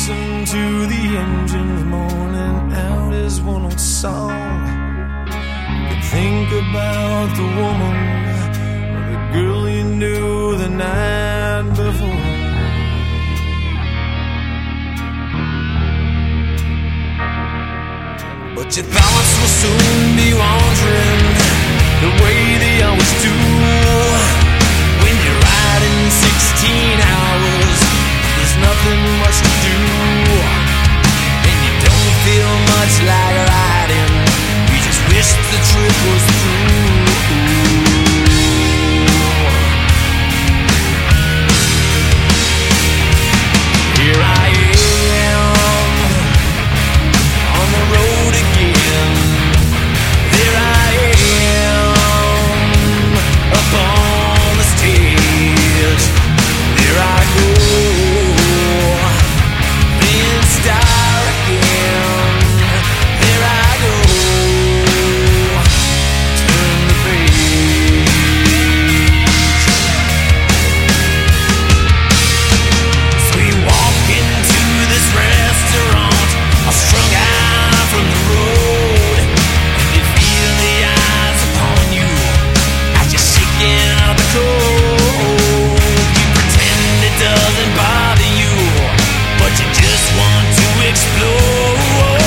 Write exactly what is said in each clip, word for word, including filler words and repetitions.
listen to the engines moaning out his one old song. You think about the woman or the girl you knew the night before. But your thoughts will soon be wandering the way they always do. When you're riding sixteen hours, there's nothing much to do, and you don't feel much like riding. You just wish the trip was through. Here I am on the road again. There I am up on the stage. There I go, being star again. There I go, turn the page. So you walk into this restaurant, all strung out from the road, and you feel the eyes upon you as you're shaking out the cold. You pretend it doesn't bother you, but you just want to explode.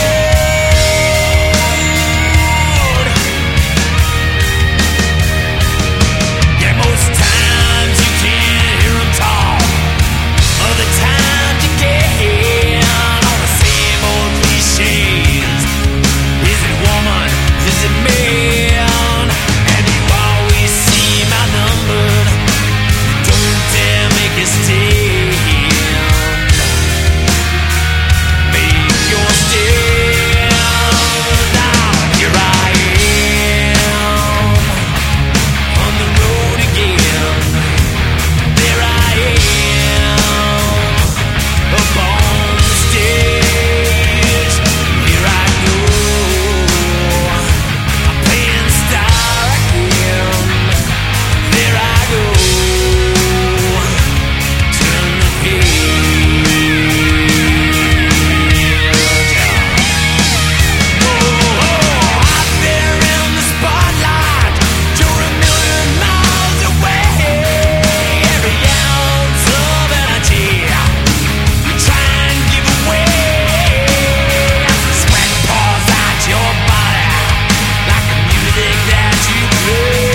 Yeah, most times you can't hear them talk. Other times you can. All the same old cliches. Is it woman? Is it man? And you always seem outnumbered. Don't dare make a stand. Make your stand. Now here I am on the road again. There I am up on the stage. Here I go, I'm playing star again. There I go, turn the page. Oh, out there in the spotlight, you're a million miles away. Every ounce of energy you try and give away. As the sweat pours out your body like the music that you play.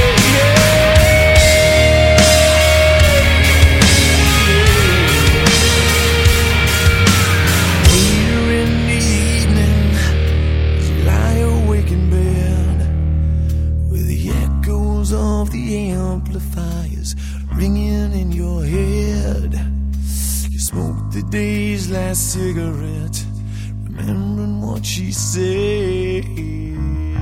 Later in the evening, as you lie awake in bed, with the echoes of the amplifiers ringing in your head, you smoke the day's last cigarette, remembering what she said.